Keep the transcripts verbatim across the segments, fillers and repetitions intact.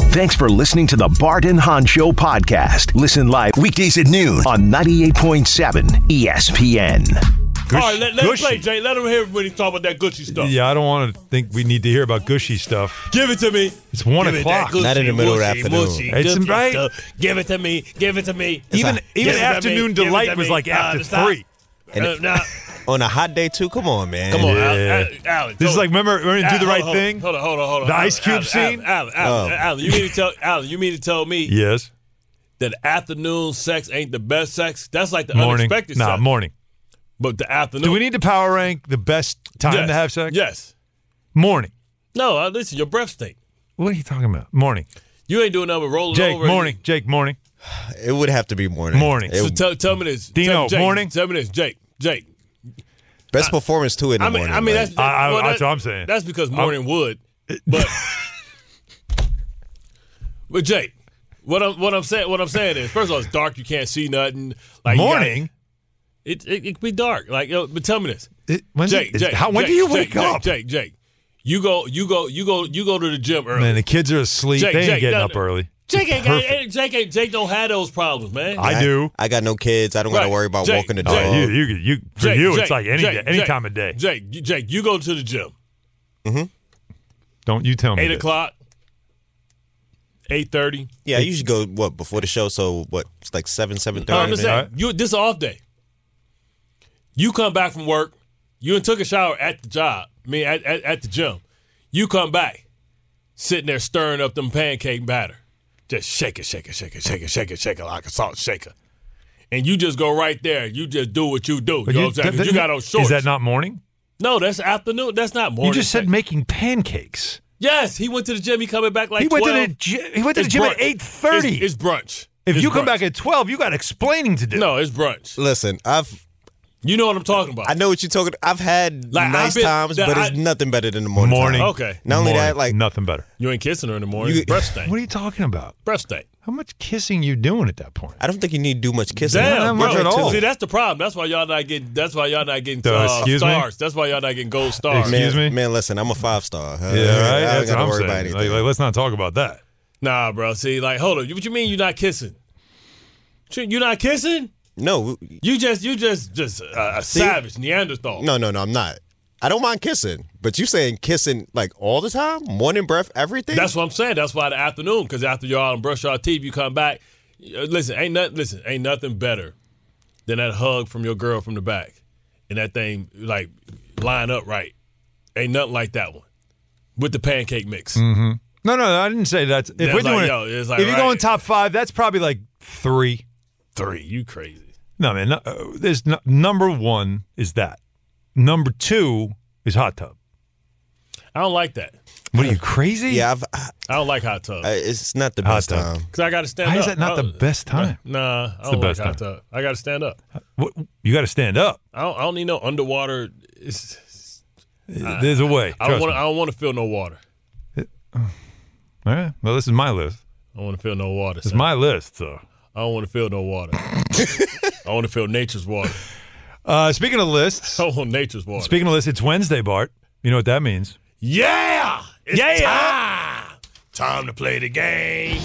Thanks for listening to the Bart and Hahn Show podcast. Listen live weekdays at noon on ninety-eight point seven E S P N. Gush, All right, let, let him play, Jay. Let him hear when he's talking about that Gucci stuff. Yeah, I don't want to think we need to hear about gushy stuff. Give it to me. It's one Give o'clock. Gucci, Not in the middle mushy, of the afternoon. Mushy, it's Gucci right. Stuff. Give it to me. Give it to me. Even a, even Give it to afternoon me. Give it delight to was me. like after Uh, stop. three. And Uh, it- nah. on a hot day, too? Come on, man. Come on, Yeah. Alan. Alan This is don't- like, remember, remember Alan, Do the Right hold, Thing? Hold on, hold on, hold on. The Alan, Ice Cube Alan, scene? Alan, Alan, Alan, Oh. Alan, you mean to tell Alan? You mean to tell me Yes. that afternoon sex ain't the best sex? That's like the Morning. unexpected Nah, sex. morning. But the afternoon. Do we need to power rank the best time yes. to have sex? Yes. Morning. No, uh, listen, your breath stink. What are you talking about? Morning. You ain't doing nothing but rolling Jake, over. morning. Jake, morning. It would have to be morning. Morning. It- So tell, tell me this. Dino, tell, Jake, morning? Tell me this, Jake. Jake. best performance, too, in the I mean, morning. I mean like- that's I- I- well, that's that- what I'm saying. That's because morning wood. But but Jake, what I'm what I'm saying what I'm saying is, first of all, it's dark. You can't see nothing. Like you Morning? gotta- it, it it can be dark. Like, yo, but tell me this, It- when's Jake. it- Jake, how, when Jake, do you Jake, wake Jake, up? Jake, Jake, you go, you go, you go, you go to the gym early. Man, the kids are asleep. Jake, they ain't Jake, getting no, up no. early. Jake ain't got, Perfect. Jake ain't, Jake don't have those problems, man. I do. I got no kids. I don't got Right. to worry about Jake, walking the Jake. dog. Oh, you, you, you, for Jake, you, Jake, it's like any Jake, day, any Jake, time of day. Jake, you- Jake, you go to the gym. Don't you tell me Eight this. o'clock, eight thirty. Yeah, I usually go, what, before the show, so, what, it's like seven, seven thirty? No, I'm just saying, Alright. you this is off day. You come back from work. You done took a shower at the job. I mean, at, at, at the gym. You come back, sitting there stirring up them pancake batter. Just shake it, shake it, shake it, shake it, shake it, shake it like a salt shaker. And you just go right there. You just do what you do. You But know what I'm saying? 'Cause th- you got those shorts. Is that not morning? No, that's afternoon. That's not morning. You just said sex. making pancakes. Yes, he went to the gym. He coming back like he went twelve. to the gy- he went to the It's gym brunch. at eight thirty. It's, it's brunch. If It's you come brunch. back at twelve, you got explaining to do. No, it's brunch. Listen, I've You know what I'm talking about. I know what you're talking. I've had Like, I've nice been- times, that but it's I- nothing better than the morning. Morning. time. Okay. Not only Morning. that, like nothing better. You ain't kissing her in the morning. You- breath stank. What are you talking about? Breath stank. How much kissing you doing at that point? I don't think you need to do much kissing. Damn, not much bro. at all. See, that's the problem. That's why y'all not getting. That's why y'all not getting Uh, uh, excuse me? stars. That's why y'all not getting gold stars. Excuse man, me? man, listen, I'm a five star. Yeah, right. I don't That's got what to I'm worry about saying. anything. Like, like, let's not talk about that. Nah, bro. See, like, hold on. What you mean you not kissing? You not kissing? no, You just, you just, just uh, a See? savage Neanderthal. no, no, no, I'm not. I don't mind kissing, but you saying kissing like all the time, morning breath, everything. That's what I'm saying. That's why the afternoon, because after y'all done brush your teeth, you come back. uh, Listen, ain't nothing. Listen, ain't nothing better than that hug from your girl from the back, and that thing like line up right. Ain't nothing like that one with the pancake mix. Mm-hmm. No, no, I didn't say that. If That's we're like, doing, yo, it, it's like, if you're right. going top five, that's probably like three. Three, you crazy. No, man. No, uh, there's no, number one is that. Number two is hot tub. I don't like that. What are you crazy? yeah, I've, I don't like hot tub I, it's not the Hot best tub. time. because I got to stand Why up. is that not I the don't- best time? Nah, I the don't like best hot time. tub. I got to stand up. What, you got to stand up. I don't, I don't need no underwater. It's, There's a way. I don't Trust want. me. I don't want to feel no water. All right. Well, this is my list. I don't want to feel no water. It's son. my list. So, I don't want to feel no water. I want to feel nature's water. uh, speaking of lists, I want nature's water. speaking of lists, it's Wednesday, Bart. You know what that means? Yeah! It's Yeah! time! Time to play the game.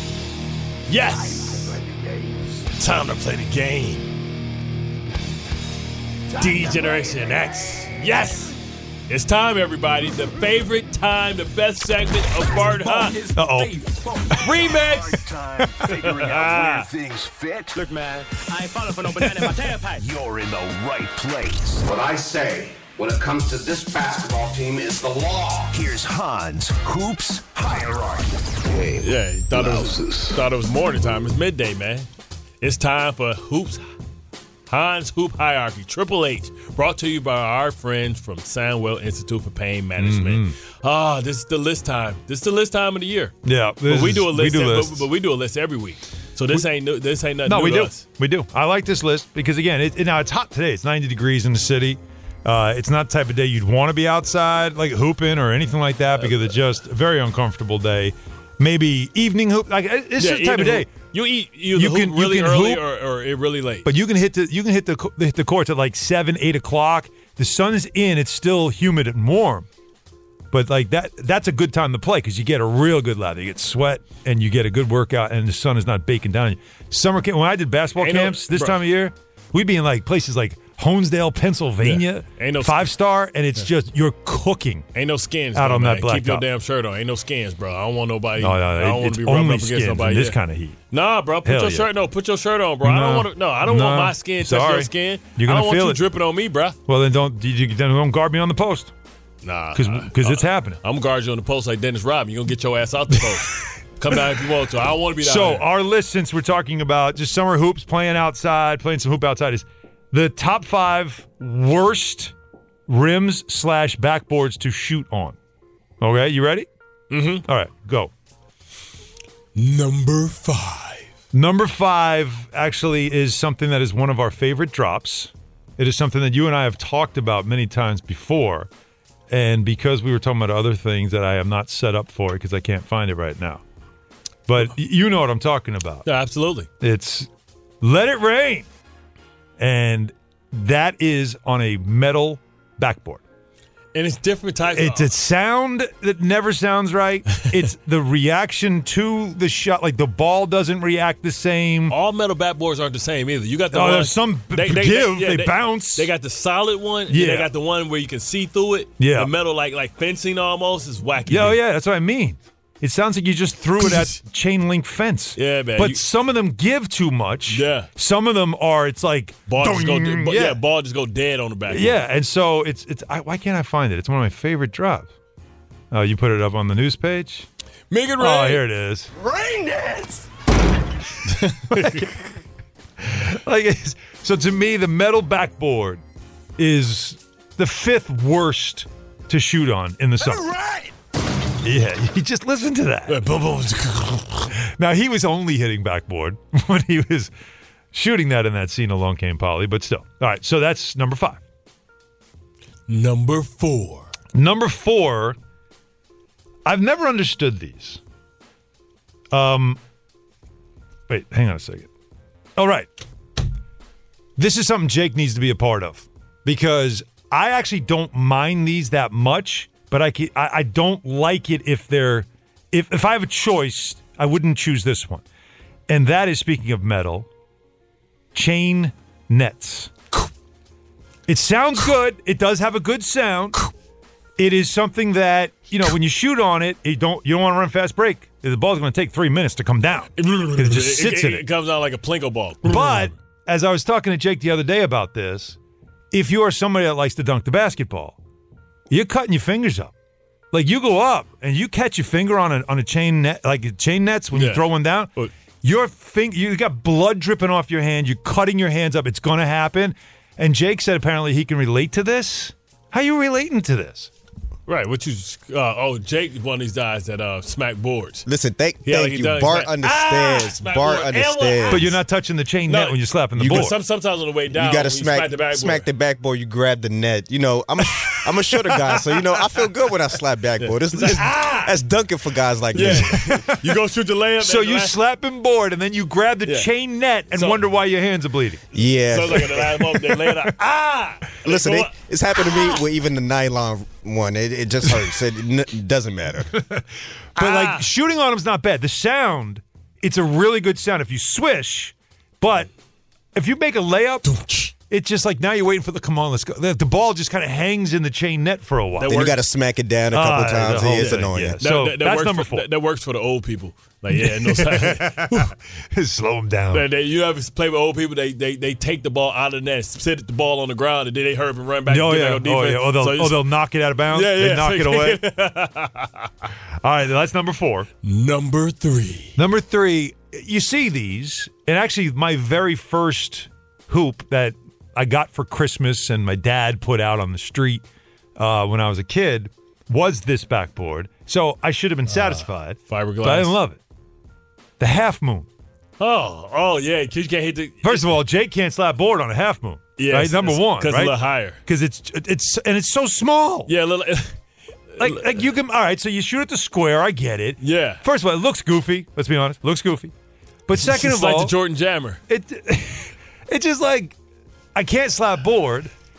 Yes! Time to play the game. D-Generation X. Yes! It's time, everybody. The favorite time, the best segment of Bart Hunt. Uh-oh. Remix! Time figuring out where things fit. Look, man, I ain't falling for no banana in my tailpipe. You're in the right place. What I say when it comes to this basketball team is the law. Here's Hans Hoops Hierarchy. Yeah, he thought it, was, thought it was morning time. It's midday, man. It's time for Hoops Hans Hoop Hierarchy, Triple H, brought to you by our friends from Sandwell Institute for Pain Management. Ah, this is the list time. This is the list time of the year. Yeah. But we this do a is- list, We do but, lists. but we do a list every week. So this ain't new, this ain't nothing No, new we to do. us. We do. I like this list because, again, it, it- now it's hot today. It's ninety degrees in the city. Uh, it's not the type of day you'd want to be outside, like hooping or anything like that, because it's just a very uncomfortable day. Maybe evening hoop. Like it's Yeah, just the type of evening day. hoop. You eat you, You hoop can- you really can early hoop, or, or it really late. But you can hit the you can hit the co- hit the courts at like seven, eight o'clock. The sun's in. It's still humid and warm, But like that, that's a good time to play because you get a real good lather. You get sweat and you get a good workout, and the sun is not baking down on you. Summer camp. When I did basketball Ain't no- camps this bro. time of year, we'd be in like places like Honesdale, Pennsylvania, Yeah. Ain't no- five star, and it's just you're cooking. Ain't no skins Out though, on that man. Keep your blacktop. damn shirt on. Ain't no skins, bro. I don't want nobody. No, no, I don't it- want it's to be rubbing only up skins against in nobody. this yeah. kind of heat. Nah, bro. Put Hell your yeah. shirt on. Put your shirt on, bro. I don't No. want to. No, I don't No. want my skin touch Sorry. your skin. You're I gonna don't want feel you it. dripping on me, bro. Well, then don't you, you then don't guard me on the post Nah, because uh, it's happening. I'm gonna guard you on the post like Dennis Rodman. You gonna get your ass out the post. Come down if you want to. I don't want to be down So there. our list, since we're talking about just summer hoops, playing outside, playing some hoop outside, is the top five worst rims slash backboards to shoot on. Okay, you ready? Mm-hmm. All right, go. Number five. Number five actually is something that is one of our favorite drops. It is something that you and I have talked about many times before. And because we were talking about other things that I am not set up for because I can't find it right now. But y- you know what I'm talking about. Yeah, absolutely. It's Let It Rain. And that is on a metal backboard. And it's different types. It's a sound that never sounds right. It's the reaction to the shot. Like the ball doesn't react the same. All metal backboards aren't the same either. You got the Oh, one, there's some b- give, they bounce. They got the solid one. Yeah. And they got the one where you can see through it. Yeah. The metal like like fencing almost is wacky. Yeah, oh, yeah, that's what I mean. It sounds like you just threw it at chain link fence. Yeah, man. But You- some of them give too much. Yeah. Some of them are. It's like Ball just go, dong, yeah. yeah. ball just go dead on the back. Yeah, and so it's it's. I, why can't I find it? It's one of my favorite drops. Oh, you put it up on the news page. Make it rain. Oh, here it is. Rain dance! Like it's, so to me, the metal backboard is the fifth worst to shoot on in the summer. Right! Yeah, you just listen to that. Yeah, boom, boom. Now he was only hitting backboard when he was shooting that in that scene. Along Came Polly, but still. All right, so that's number five. Number four. Number four. I've never understood these. Um, wait, hang on a second. All right, this is something Jake needs to be a part of because I actually don't mind these that much, but I can, I, I don't like it if they're if if I have a choice, I wouldn't choose this one, and that is speaking of metal, chain nets. It sounds good. It does have a good sound. It is something that, you know, when you shoot on it, you don't you don't want to run fast break. The ball's going to take three minutes to come down. It just sits it, in it, it. comes out like a plinko ball. But as I was talking to Jake the other day about this, if you are somebody that likes to dunk the basketball, you're cutting your fingers up. Like you go up and you catch your finger on a on a chain net, like chain nets when Yeah. you throw one down. But- Your finger, you got blood dripping off your hand. You're cutting your hands up. It's going to happen. And Jake said apparently he can relate to this. How you relating to this? Right. What you? Uh, oh, Jake is one of these guys that uh, smack boards. Listen, thank, Yeah, thank like he you. does. Bart He's like, understands. ah, Bart smack board. understands. But you're not touching the chain No, net when you're slapping the you board. But some, sometimes on the way down, You got to when you smack, smack the backboard. smack the backboard. You grab the net. You know, I'm a, I'm a shorter guy, so you know I feel good when I slap backboard. It's, it's, that's dunking for guys like Yeah. me. You go shoot the layup. So and the you last- slap him board and then you grab the Yeah. chain net and So- wonder why your hands are bleeding. Yeah. So it's like the last moment they lay it out. Ah! Listen, Go it, up. it's happened to me with even the nylon one. It, it just hurts. It, n- doesn't matter. But Ah. like shooting on him's not bad. The sound, it's a really good sound if you swish. But if you make a layup, it's just like now you're waiting for the come on, let's go. The, the ball just kind of hangs in the chain net for a while. That Then you works. got to smack it down a couple Ah, times. the Yeah, whole it's thing, annoying. yeah. That- So that, that that's works number for, four. That, that works for the old people. Like, yeah, no Slow him down. They, they, you ever play with old people? They, they they take the ball out of the net, sit the ball on the ground, and then they hurry up and run back. Oh and get yeah, back on oh defense. yeah. Oh, they'll, So oh, it's- they'll knock it out of bounds. Yeah, yeah. They knock So- it away. All right, that's number four. Number three. Number three, you see these, and actually my very first hoop that I got for Christmas and my dad put out on the street uh, when I was a kid was this backboard. So I should have been satisfied. fiberglass. But I didn't love it. The half moon. Oh, oh yeah. 'Cause you can't hit the. First of all, Jake can't slap board on a half moon. Yeah, right? Number one, because right? a little higher. Because it's it's and it's so small. Yeah, a little. Like like you can. All right, so you shoot at the square. I get it. Yeah. First of all, it looks goofy. Let's be honest. It looks goofy. But second it's of like all, the Jordan Jammer. it it's just like I can't slap board,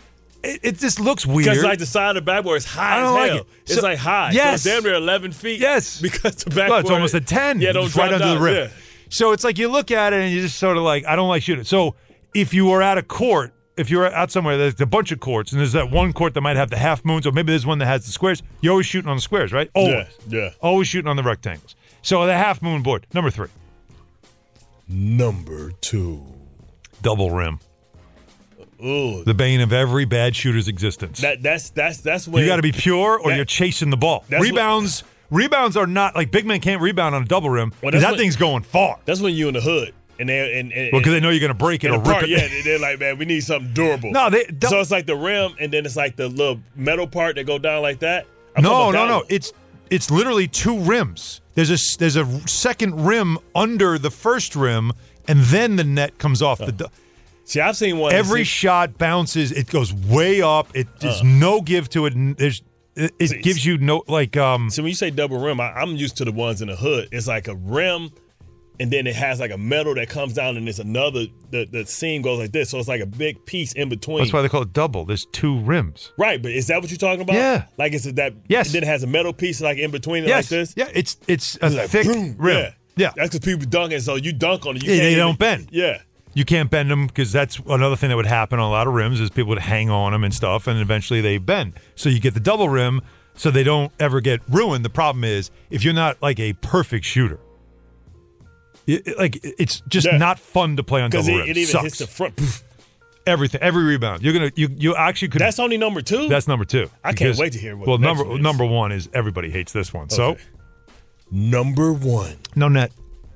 it, it just looks weird. Because like the side of the backboard is high I don't as like hell. it. It's So- like high. yes. So it's damn near eleven feet. Yes. Because the backboard. Well, it's almost a ten. Yeah, don't It's right drop under down. the rim. Yeah. So it's like you look at it and you just sort of like, I don't like shooting. So if you were at a court, if you're out somewhere, there's a bunch of courts, and there's that one court that might have the half moons, or maybe there's one that has the squares. You're always shooting on the squares, right? Always. Yeah, yeah. Always shooting on the rectangles. So the half moon board, number three, Number two. double rim. Ooh. The bane of every bad shooter's existence. That that's that's that's when You got to be pure, or that- you're chasing the ball. That's what- Rebounds, rebounds are not like big men can't rebound on a double rim Well, because that's that what- thing's going far. That's when you in the hood and they and, and Well, because they know you're going to break it and or the rip part, it. yeah, they- they're like, man, we need something durable. No, they so don't- it's like the rim, and then it's like the little metal part that go down like that. I'm No, talking no, about no. that one. It's it's literally two rims. There's a s- there's a second rim under the first rim, and then the net comes off the. du- See, I've seen one. Every see, shot bounces. It goes way up. It there's no give to it. and There's it, it See, gives you no like um. so when you say double rim, I, I'm used to the ones in the hood. It's like a rim, and then it has like a metal that comes down, and there's another. The the seam goes like this, so it's like a big piece in between. That's why they call it double. There's two rims. Right, but is that what you're talking about? Yeah. Like it's that. Yes. And then it has a metal piece like in between it Yes. like this. Yeah. It's it's a It's like, thick boom, rim. Yeah. Yeah. That's because people dunking, so you dunk on it. You Yeah, can't they even- don't bend. Yeah. You can't bend them because that's another thing that would happen on a lot of rims is people would hang on them and stuff, and eventually they bend. So you get the double rim, so they don't ever get ruined. The problem is if you're not like a perfect shooter, it, it- like it's just Yeah. not fun to play on Because double it, rim. it even Sucks. hits the front. Poof. Everything, every rebound. You're gonna you you actually could. That's only number two? That's number two. I can't Because- wait to hear what Well, the next number one is. number one is everybody hates this one. So Okay. Number one. no net.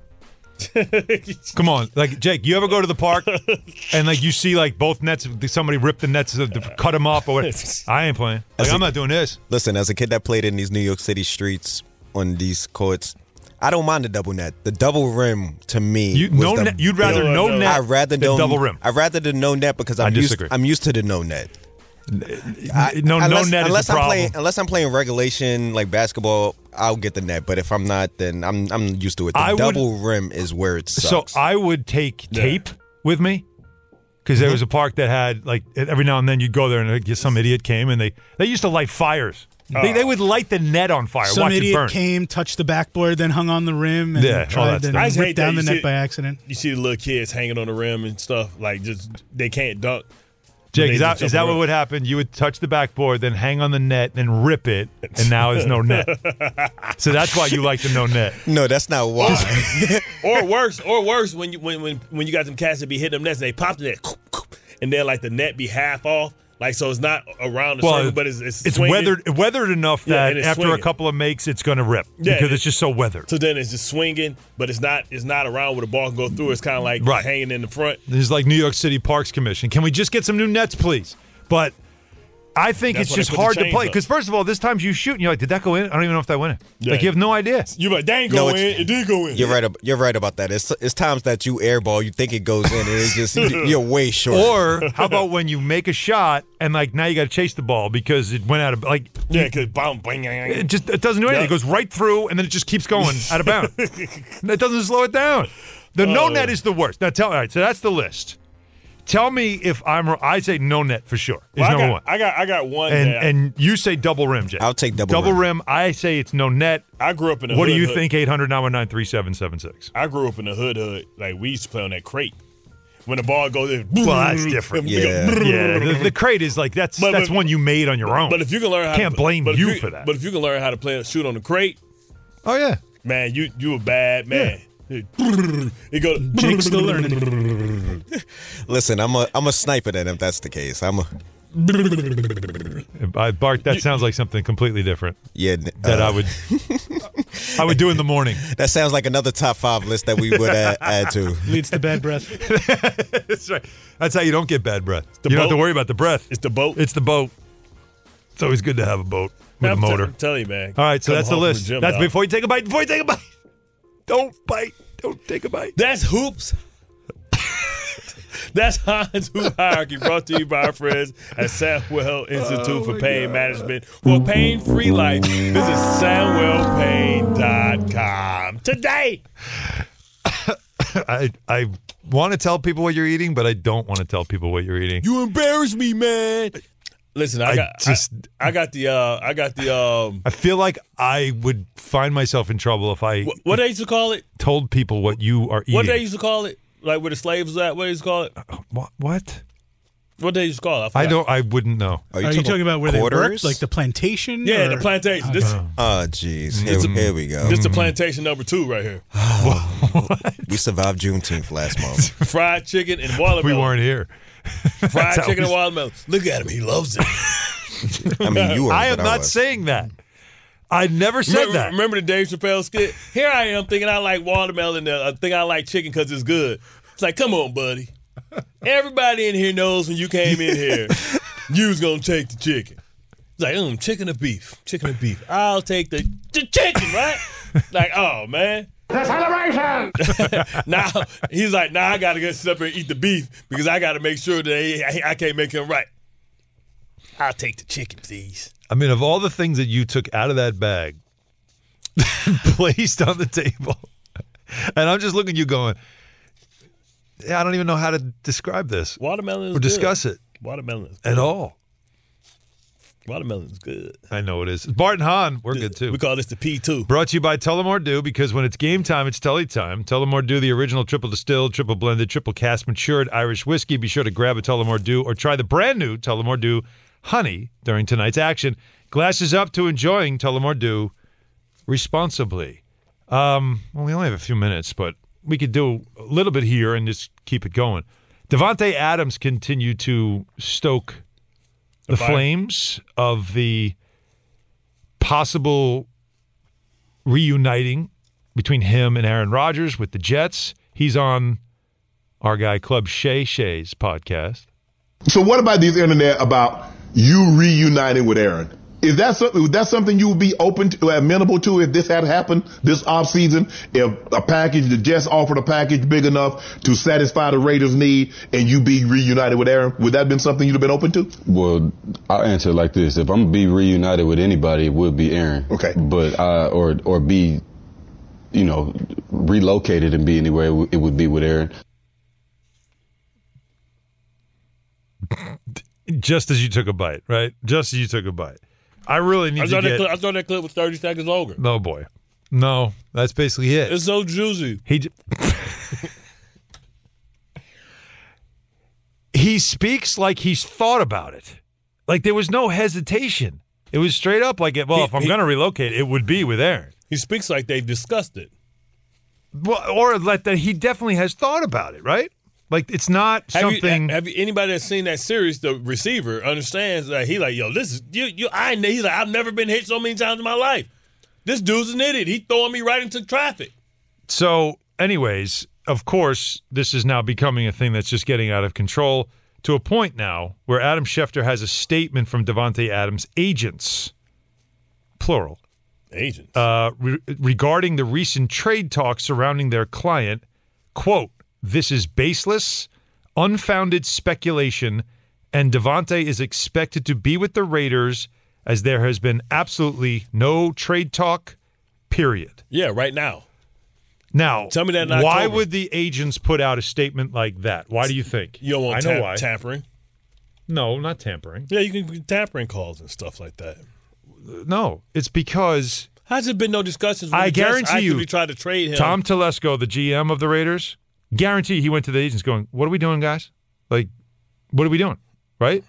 Come on, like Jake, you ever go to the park and like you see like both nets, somebody rip the nets, to cut them up, or what? I ain't playing. Like As a- I'm not doing this. Listen, as a kid that played in these New York City streets on these courts, I don't mind the double net. The double rim to me, You was no the- net. You'd rather No, no, no. net. I'd rather than no double rim. I'd rather the no net because I'm I used. disagree. I'm used to the no net. I- no, unless, no net unless is the I'm problem. playing, unless I'm playing regulation like basketball, I'll get the net. But if I'm not, then I'm I'm used to it. The I would- double rim is where it sucks. So I would take tape with me because there was a park that had like every now and then you'd go there and like, some idiot came and they they used to light fires. They, they would light the net on fire. Some watch it idiot burn. came, touched the backboard, then hung on the rim, and Yeah, all tried that to stuff. I just rip hate down that. the You net see- by accident. You see the little kids hanging on the rim and stuff, like just they can't dunk. Jake, They is that, just is jump that what around. would happen? You would touch the backboard, then hang on the net, then rip it, and now there's no net. So that's why you like the no net. no, that's not why. Or worse, or worse, when you when when when you got them cats that be hitting them nets, and they pop the net, and then like the net be half off, like so it's not around the circle, but it's it's, it's swinging. weathered weathered enough Yeah, that and it's after a swinging. couple of makes, it's going to rip Yeah, because it- it's just so weathered. So then it's just swinging, but it's not it's not around where the ball can go through. It's kind of like Right. hanging in the front. There's like New York City Parks Commission. Can we just get some new nets, please? But I think That's it's why they just put the hard to chains play up. because first of all, this times you shoot and you're like, did that go in? I don't even know if that went in. Yeah. Like you have no idea. You like, they ain't No, go in. it's- It did go in. You're right. ab- You're right about that. It's it's times that you airball, you think it goes in, and it's just you're way short. Or how about when you make a shot and like now you got to chase the ball because it went out of like Yeah, because bang, bang, bang. it just it doesn't do anything. Yeah. It goes right through and then it just keeps going out of bounds. It doesn't slow it down. The no Oh. net is the worst. Now tell all right, so that's the list. Tell me if I'm wrong. I say no net for sure. Is Well, I number got, one. I got I got one. And that and you say double rim, Jay. I'll take double double rim. rim. I say it's no net. I grew up in a What do hood you hood. think? eight hundred nine one nine three seven seven six. I grew up in the hood hood. Like we used to play on that crate. When the ball goes in, Well, that's different. we go, Yeah. Yeah, the, the crate is like that's But- that's but- one you made on your own. But if you can learn how Can't to, blame but if you for that. But if you can learn how to play shoot on the crate, oh yeah, man, you you a bad man. It go Jake's still learning. Listen, I'm a I'm a sniper then if that's the case. I'm a I, Bart. That sounds like something completely different yeah. that uh, I would I would do in the morning. That sounds like another top five list that we would add, add to. Leads to bad breath. That's right. That's how you don't get bad breath. the You don't have to boat. worry about the breath. It's the boat. It's the boat. It's always good to have a boat with I'm a t- motor. I'm telling you, man. All right, so Come that's the home from list. gym, That's dog. before you take a bite. Before you take a bite, don't bite. Don't take a bite. That's hoops. That's Hans Hoop Hierarchy, brought to you by our friends at Samwell Institute Oh for Pain Management. For a pain-free life, visit samwell pain dot com today. I I want to tell people what you're eating, but I don't want to tell people what you're eating. You embarrass me, man. Listen, I, I got just- I, I got the uh, I got the um, I feel like I would find myself in trouble if I what, what they used to call it? told people what you are eating. What they used to call it? Like where the slaves was at? What they used to call it? What? What? What they used to call it? I forgot. don't. I wouldn't know. Are Are you talking about where they worked, quarters? like the plantation? Yeah, or- the plantation. This Oh, jeez. Here, here we go. this the plantation number two right here. We survived Juneteenth last month. Fried chicken and watermelon. We weren't here. Fried That's how chicken we- and watermelon. Look at him. He loves it. I mean, you were. I am but not was. saying that. I never said remember, that. remember the Dave Chappelle skit? Here I am thinking I like watermelon. I think I like chicken because it's good. It's like, come on, buddy. Everybody in here knows when you came in here, you was going to take the chicken. It's like, um, chicken or beef? Chicken or beef? I'll take the, the chicken, right? Like, oh, man. The celebration! Now, he's like, now nah, I got to get sit up and eat the beef because I got to make sure that I, I can't make him right. I'll take the chicken, please. I mean, of all the things that you took out of that bag, placed on the table, and I'm just looking at you going, yeah, I don't even know how to describe this Watermelon is or good. discuss it Watermelon is good. at all. Watermelon is good. I know it is. Bart and Hahn, we're good too. We call this the P two. Brought to you by Tullamore Dew, because when it's game time, it's Tully time. Tullamore Dew, the original triple distilled, triple blended, triple cask matured Irish whiskey. Be sure to grab a Tullamore Dew or try the brand new Tullamore Dew Honey during tonight's action. Glasses up to enjoying Tullamore Dew responsibly. Um, well, we only have a few minutes, but we could do a little bit here and just keep it going. Devontae Adams continued to stoke the fire. flames of the possible reuniting between him and Aaron Rodgers with the Jets. He's on our guy Club Shay Shay's podcast. So what about these internet about you reuniting with Aaron? Is that something, is that something you would be open to, amenable to if this had happened this offseason? If a package, the Jets offered a package big enough to satisfy the Raiders' need and you be reunited with Aaron, would that have been something you'd have been open to? Well, I'll answer it like this. If I'm going to be reunited with anybody, it would be Aaron. Okay. But, I, or, or be, you know, relocated and be anywhere, it would- it would be with Aaron. Just as you took a bite, right? Just as you took a bite. I really need I to thought, that get... clip, I thought that clip was thirty seconds longer. No, boy. No, that's basically it. It's so juicy. He j- he speaks like he's thought about it. Like there was no hesitation. It was straight up like, well, He- if I'm he- going to relocate, it would be with Aaron. He speaks like they've discussed it. Well, or like that he definitely has thought about it, right? Like it's not Have something. you, have you, anybody that's seen that series, the receiver understands that he like, yo, this is you. You, I. He's like, I've never been hit so many times in my life. This dude's an idiot. He throwing me right into traffic. So, anyways, of course, this is now becoming a thing that's just getting out of control to a point now where Adam Schefter has a statement from Devontae Adams' agents, plural, Agents. uh, re- regarding the recent trade talks surrounding their client. Quote, this is baseless, unfounded speculation, and Devontae is expected to be with the Raiders as there has been absolutely no trade talk, period. Yeah, right now. Now, Tell me that in why October. would the agents put out a statement like that? Why do you think? You don't want I know tam- why. tampering. No, not tampering. Yeah, you can do tampering calls and stuff like that. No, it's because Has there been no discussions? When I the Jets guarantee you, actively tried to trade him. Tom Telesco, the G M of the Raiders, guarantee he went to the agents going, what are we doing, guys? Like, what are we doing? Right?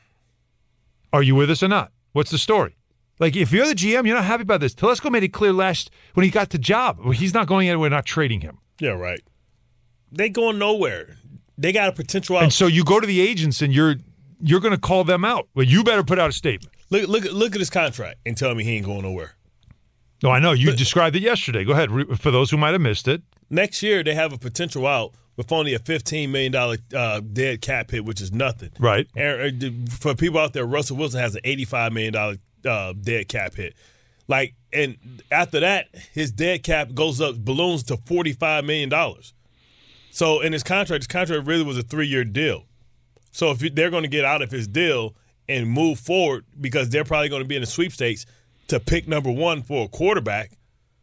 Are you with us or not? What's the story? Like, if you're the G M, you're not happy about this. Telesco made it clear last when he got the job. Well, he's not going anywhere. We're not trading him. Yeah, right. They going nowhere. They got a potential out. And so you go to the agents and you're you're going to call them out. Well, you better put out a statement. Look, look, look at his contract and tell me he ain't going nowhere. No, I know. You described it yesterday. Go ahead. Re- For those who might have missed it. Next year, they have a potential out with only a fifteen million dollars uh, dead cap hit, which is nothing. Right. And uh, for people out there, Russell Wilson has an eighty-five million dollars uh, dead cap hit. Like, and after that, his dead cap goes up, balloons to forty-five million dollars. So in his contract, his contract really was a three-year deal. So if they're going to get out of his deal and move forward, because they're probably going to be in the sweepstakes to pick number one for a quarterback,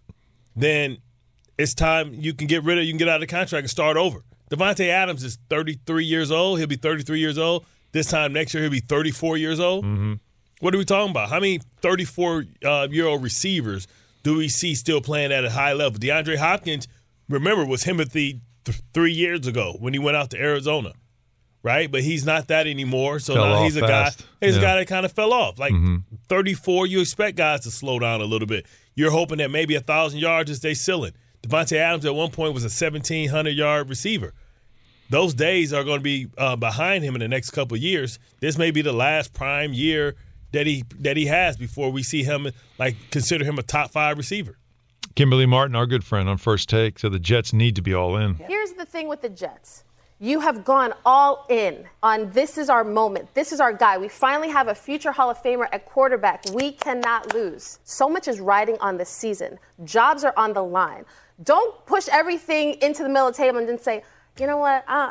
then it's time you can get rid of, you can get out of the contract and start over. Devontae Adams is thirty-three years old. He'll be thirty-three years old. This time next year, he'll be thirty-four years old. Mm-hmm. What are we talking about? How many thirty-four-year-old uh, receivers do we see still playing at a high level? DeAndre Hopkins, remember, was Timothy th- three years ago when he went out to Arizona, right? But he's not that anymore. So fell now off he's a fast. guy. He's yeah. a guy that kind of fell off. Like mm-hmm. thirty-four, you expect guys to slow down a little bit. You're hoping that maybe a thousand yards is their ceiling. Devontae Adams at one point was a seventeen hundred yard receiver. Those days are going to be uh, behind him in the next couple of years. This may be the last prime year that he that he has before we see him, like, consider him a top five receiver. Kimberly Martin, our good friend on First Take, so the Jets need to be all in. Here's the thing with the Jets. You have gone all in on this is our moment. This is our guy. We finally have a future Hall of Famer at quarterback. We cannot lose. So much is riding on this season. Jobs are on the line. Don't push everything into the middle of the table and then say, you know what, uh,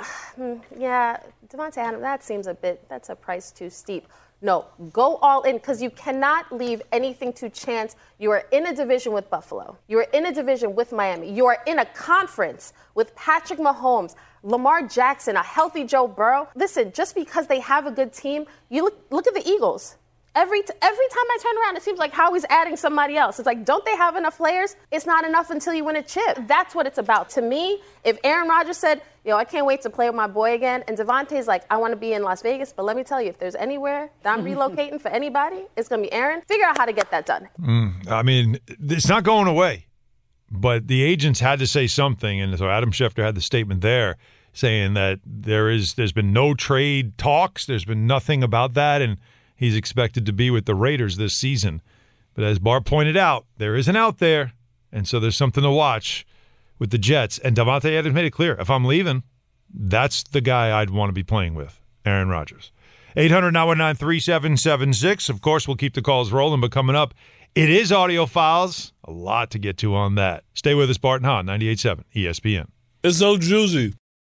yeah, Devontae Adams, that seems a bit, that's a price too steep. No, go all in because you cannot leave anything to chance. You are in a division with Buffalo. You are in a division with Miami. You are in a conference with Patrick Mahomes, Lamar Jackson, a healthy Joe Burrow. Listen, just because they have a good team, you look, look at the Eagles. Every t- every time I turn around, it seems like Howie's adding somebody else. It's like, don't they have enough players? It's not enough until you win a chip. That's what it's about. To me, if Aaron Rodgers said, yo, I can't wait to play with my boy again, and Devontae's like, I want to be in Las Vegas, but let me tell you, if there's anywhere that I'm relocating for anybody, it's going to be Aaron. Figure out how to get that done. Mm, I mean, it's not going away, but the agents had to say something, and so Adam Schefter had the statement there saying that there is, there's been no trade talks, there's been nothing about that, and he's expected to be with the Raiders this season. But as Bart pointed out, there is an out there, and so there's something to watch with the Jets. And Devontae Adams made it clear, if I'm leaving, that's the guy I'd want to be playing with, Aaron Rodgers. eight hundred nine one nine three seven seven six. Of course, we'll keep the calls rolling, but coming up, it is Audio Files. A lot to get to on that. Stay with us, Bart and Hahn, ninety-eight point seven E S P N. It's so juicy.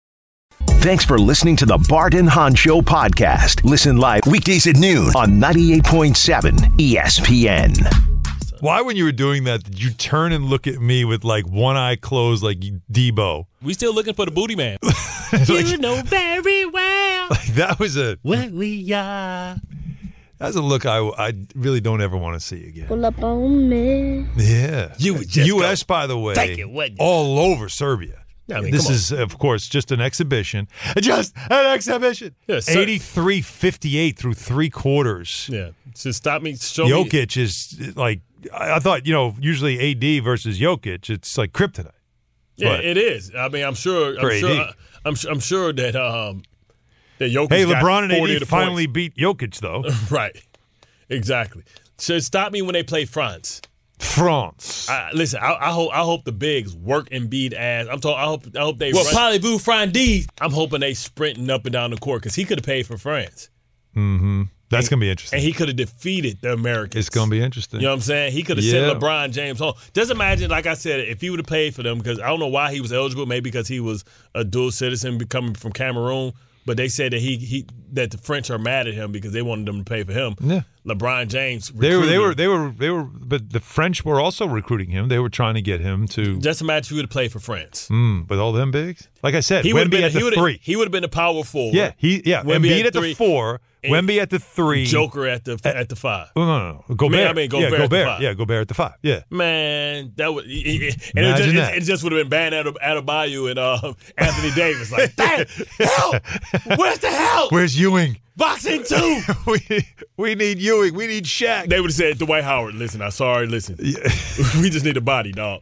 Thanks for listening to the Bart and Hahn Show podcast. Listen live weekdays at noon on ninety-eight point seven E S P N. Why, when you were doing that, did you turn and look at me with like one eye closed like Debo? We still looking for the booty man. like, you know very well. Like that was a what we are. That's a look I, I really don't ever want to see again. Pull up on me. Yeah. You just U S, go. by the way, Take it, wouldn't you? all over Serbia. I mean, this is, of course, just an exhibition. Just an exhibition. Yeah, sir. eighty-three fifty-eight through three quarters. Yeah. Just stop me. Show Jokic me. is like, I thought, you know, usually A D versus Jokic, it's like kryptonite. Yeah, But it is. I mean, I'm sure. For I'm A D. sure. I'm, I'm sure that um, that Jokic. Hey, got LeBron and forty A of D the finally points. beat Jokic, though. Right. Exactly. So stop me when they play France. France. I, listen, I, I hope I hope the bigs work Embiid ass. I'm talking. I hope I hope they. Well, parlez-vous, Frandy. I'm hoping they sprinting up and down the court because he could have paid for France. Mm-hmm. That's going to be interesting. And he could have defeated the Americans. It's going to be interesting. You know what I'm saying? He could have Yeah. sent LeBron James home. Just imagine, like I said, if he would have paid for them, because I don't know why he was eligible, maybe because he was a dual citizen coming from Cameroon. But they said that he, he that the French are mad at him because they wanted them to pay for him. Yeah. LeBron James. They were, they recruited were, him. they were, they were, but the French were also recruiting him. They were trying to get him to. Just imagine if he would have played for France. Mm, with all them bigs, like I said, He would have Wemby been at he the would three. he would have been the power forward. Yeah, he yeah. Wemby Embiid at at the three. four, And Wemby at the three, Joker at the at the five. Oh, no, no, no. Gobert. I mean, Gobert yeah, at the Gobert. five. Yeah, Gobert at the five. Yeah. Man, that would and it just, Imagine it, that. it just would have been Bam Ad- Adebayo and uh, Anthony Davis. Like, damn, help! Where's the help? Where's Ewing? Boxing two. we we need Ewing. We need Shaq. They would have said, Dwight Howard, listen, I'm sorry, listen. we just need a body, dog.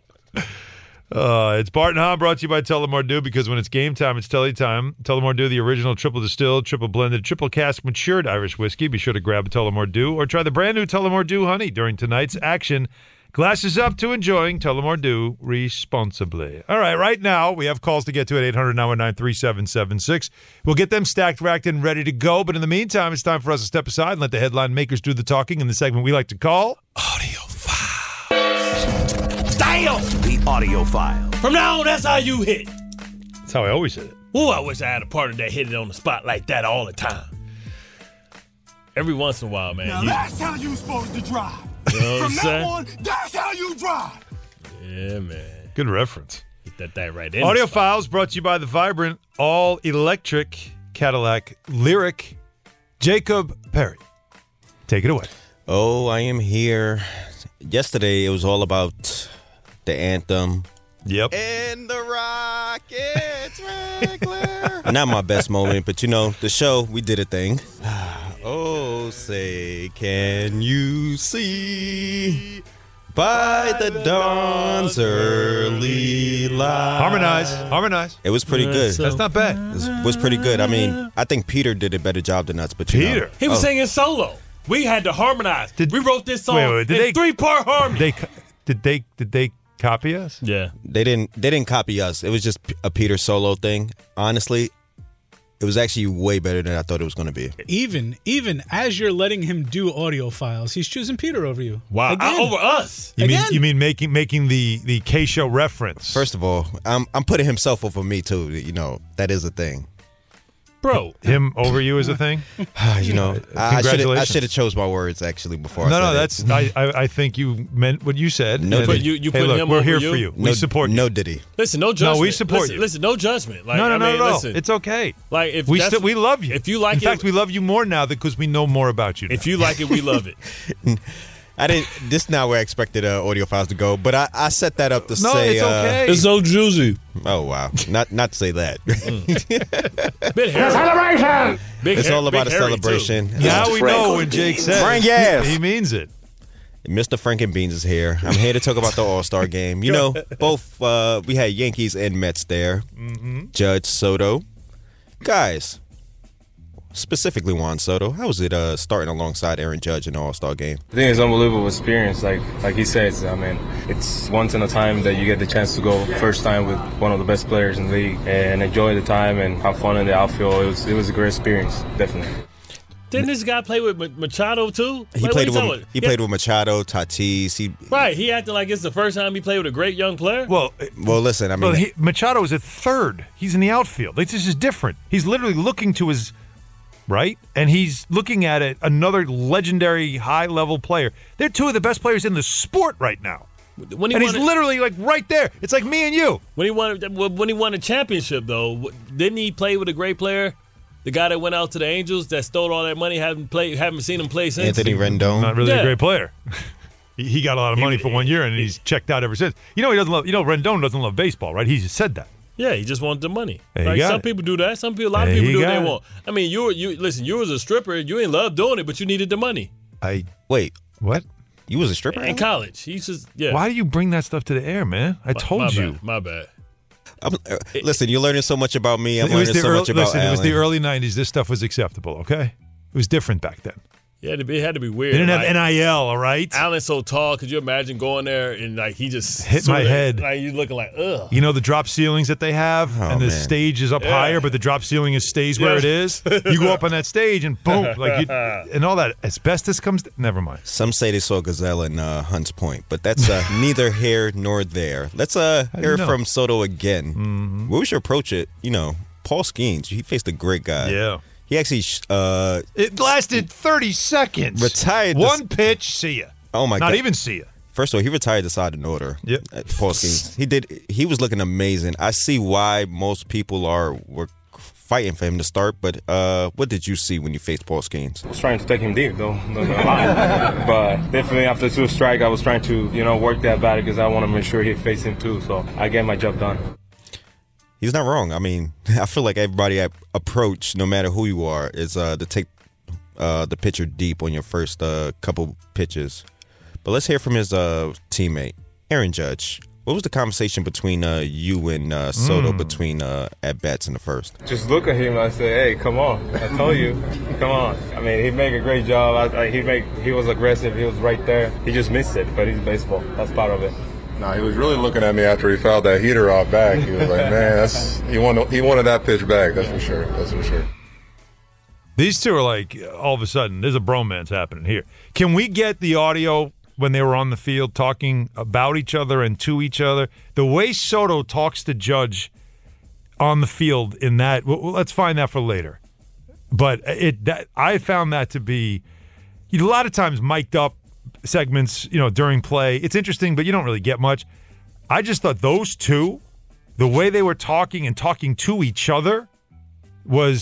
Uh, it's Bart and Hahn, brought to you by Tullamore Dew, because when it's game time, it's Tully time. Tullamore Dew, the original triple distilled, triple blended, triple cask matured Irish whiskey. Be sure to grab a Tullamore Dew or try the brand new Tullamore Dew Honey during tonight's action. Glasses up to enjoying Tullamore Dew responsibly. All right, right now we have calls to get to at eight hundred nine one nine three seven seven six. We'll get them stacked, racked, and ready to go. But in the meantime, it's time for us to step aside and let the headline makers do the talking in the segment we like to call Audio File. Damn! The Audio File. From now on, that's how you hit. That's how I always hit it. Ooh, I wish I had a partner that hit it on the spot like that all the time. Every once in a while, man. Now you, that's how you supposed to drive. You know what I'm From saying? now on, that's how you drive. Yeah, man. Good reference. Hit that, that right in. Audio Files brought to you by the vibrant, all-electric Cadillac Lyric, Jacob Perry. Take it away. Oh, I am here. Yesterday, it was all about the anthem. Yep. And the Rockets, regular. Not my best moment, but you know, the show, we did a thing. Oh, say, can you see by the dawn's early light? Harmonize. Harmonize. It was pretty good. That's not bad. It was, was pretty good. I mean, I think Peter did a better job than us, but you Peter? know. He was Oh. singing solo. We had to harmonize. Did- we wrote this song Wait, wait, did in they- three-part harmony. They co- did they did they copy us? yeah. They didn't. They didn't copy us. It was just a Peter solo thing. Honestly, it was actually way better than I thought it was going to be. Even even as you're letting him do audio files, he's choosing Peter over you. Wow. Again. Uh, over us. You mean Again? you mean making making the the K show reference? First of all, I'm I'm putting himself over me too. You know that is a thing. Bro. him over you is a thing. You know, I should I Congratulations. should have chose my words actually before. No, I said no, it. that's I, I I think you meant what you said. No, And- but you- you hey, put look, him we're over here you? for you. no, We support you. No Diddy. Listen, no judgment. we support listen, you. Listen, no judgment. Like, no, no, I no, mean, no. Listen, It's okay. like if We that's- still we love you. If you like in it, fact, we love you more now because we know more about you. Now. if you like it, we love it. I didn't. This is not where I expected uh, audio files to go, but I, I set that up to no, say. it's okay. It's so juicy. Uh, oh wow, not not to say that. Big hairy. Celebration! Big It's hair- all about big a hairy, celebration. now we know when Jake says Frank, yes. he means it. Mister Frankenbeans is here. I'm here to talk about the All-Star game. You know, both uh, we had Yankees and Mets there. Mm-hmm. Judge, Soto, guys. Specifically Juan Soto. How was it uh, starting alongside Aaron Judge in the All-Star game? I think it's an unbelievable experience. Like like he says, I mean, it's once in a time that you get the chance to go first time with one of the best players in the league and enjoy the time and have fun in the outfield. It was it was a great experience, definitely. Didn't this guy play with Ma- Machado too? He Like, played what are you with talking he about? played with Machado, Tatis. He Right, he acted like it's the first time he played with a great young player. Well, well, listen. I mean, well, he, Machado is at third. He's in the outfield. This is different. He's literally looking to his right, and he's looking at it. Another legendary high-level player. They're two of the best players in the sport right now. When he and he's won a- literally like right there. It's like me and you. When he won, when he won a championship, though, didn't he play with a great player? The guy that went out to the Angels that stole all that money, haven't played, haven't seen him play since. Anthony Rendon. Not really Yeah. a great player. he, he got a lot of money for one year, and he's checked out ever since. You know he doesn't love. You know Rendon doesn't love baseball, right? He just said that. Yeah, he just wanted the money. There you Like got some it. people do that. Some people, a lot There of people you do what got they it. want. I mean, you were you listen. You was a stripper. You ain't love doing it, but you needed the money I Wait, what? you was a stripper? in college. He just yeah. Why do you bring that stuff to the air, man? I My- told my you. Bad, my bad. I'm, uh, listen, you're learning so much about me. I'm It was learning the so early, much about listen, it was the Alan. early nineties. This stuff was acceptable, okay? It was different back then. Yeah, it had to be weird. They didn't have like, N I L, all right? Alan's so tall. Could you imagine going there and like he just Hit my sorta- head. Like you looking like ugh. You know the drop ceilings that they have, Oh, and the man. stage is up Yeah. higher, but the drop ceiling is stays where Yeah. it is. You go up on that stage, and boom, like you, and all that asbestos comes. Never mind. Some say they saw gazelle in uh, Hunts Point, but that's uh, neither here nor there. Let's uh, How do you hear know? from Soto again. Mm-hmm. Well, we should approach it. You know, Paul Skeens. He faced a great guy. Yeah. He actually uh, It lasted thirty seconds. Retired One pitch. See ya. Oh my Not god! even see ya. First of all, he retired the side in order. Yep. Uh, Paul Skeens. He did. He was looking amazing. I see why most people are were fighting for him to start. But uh, what did you see when you faced Paul Skeens? I was trying to take him deep, though. Not gonna lie. But definitely after two strike, I was trying to, you know, work that batter because I want to make sure he face him too. So I get my job done. He's not wrong. I mean, I feel like everybody at approach, no matter who you are, is uh, to take uh, the pitcher deep on your first uh, couple pitches. But let's hear from his uh, teammate, Aaron Judge. What was the conversation between uh, you and uh, Soto Mm. between uh, at bats in the first? Just look at him. I say, "Hey, come on! I told you, come on." I mean, he made a great job. I, I, he make he was aggressive. He was right there. He just missed it, but he's baseball. That's part of it. No, he was really looking at me after he fouled that heater off back. He was like, "Man, that's he wanted he wanted that pitch back. That's for sure. That's for sure." These two are like, all of a sudden, there's a bromance happening here. Can we get the audio when they were on the field talking about each other and to each other? The way Soto talks to Judge on the field in that, well, let's find that for later. But it that I found that to be, you know, a lot of times mic'd up segments, you know, during play. It's interesting, but you don't really get much. I just thought those two, the way they were talking and talking to each other was